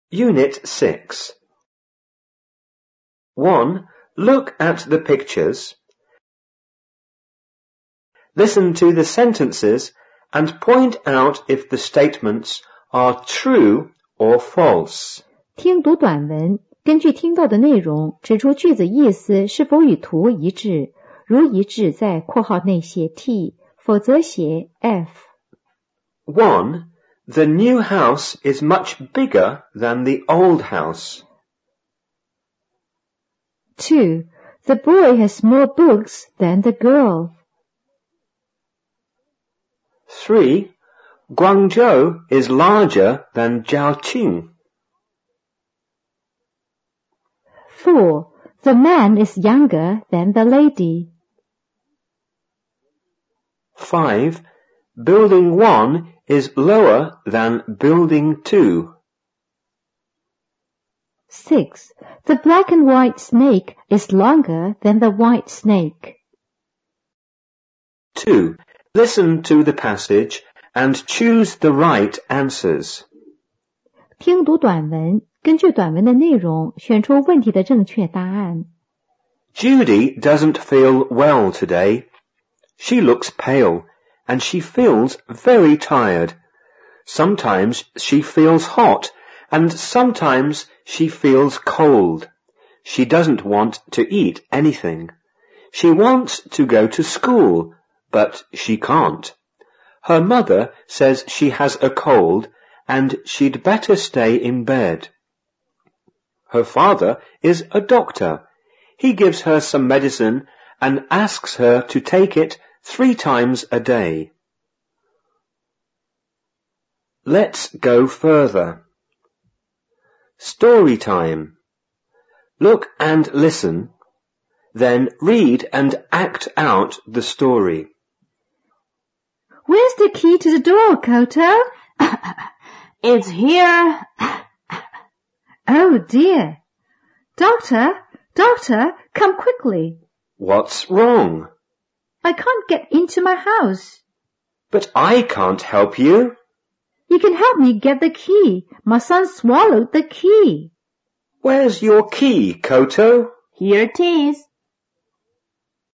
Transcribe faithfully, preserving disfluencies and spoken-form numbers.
Unit six. one. Look at the pictures. Listen to the sentences and point out if the statements are true or false. 听读短文，根据听到的内容，指出句子意思是否与图一致，如一致在括号内写 T， 否则写 F。 one. The new house is much bigger than the old house. two. The boy has more books than the girl. three. Guangzhou is larger than Zhaoqing. four. The man is younger than the lady. five. Building one is lower than building two. six. The black and white snake is longer than the white snake. two. Listen to the passage and choose the right answers. 听读短文，根据短文的内容，选出问题的正确答案。 Judy doesn't feel well today. She looks pale and she feels very tired. Sometimes she feels hot and sometimes she feels cold. She doesn't want to eat anything. She wants to go to school, but she can't. Her mother says she has a cold and she'd better stay in bed. Her father is a doctor. He gives her some medicine and asks her to take it three times a day. Let's go further. Story time. Look and listen, then read and act out the story. Where's the key to the door, Koto? It's here. Oh dear. Doctor, doctor, come quickly. What's wrong? I can't get into my house. But I can't help you. You can help me get the key. My son swallowed the key. Where's your key, Koto? Here it is.